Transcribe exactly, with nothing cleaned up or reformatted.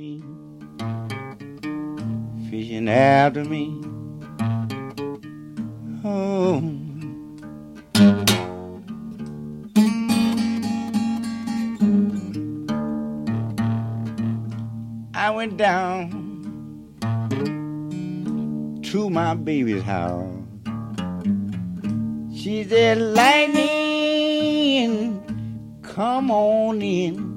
me, fishing after me. Oh, I went down to my baby's house. She said, lightning, come on in.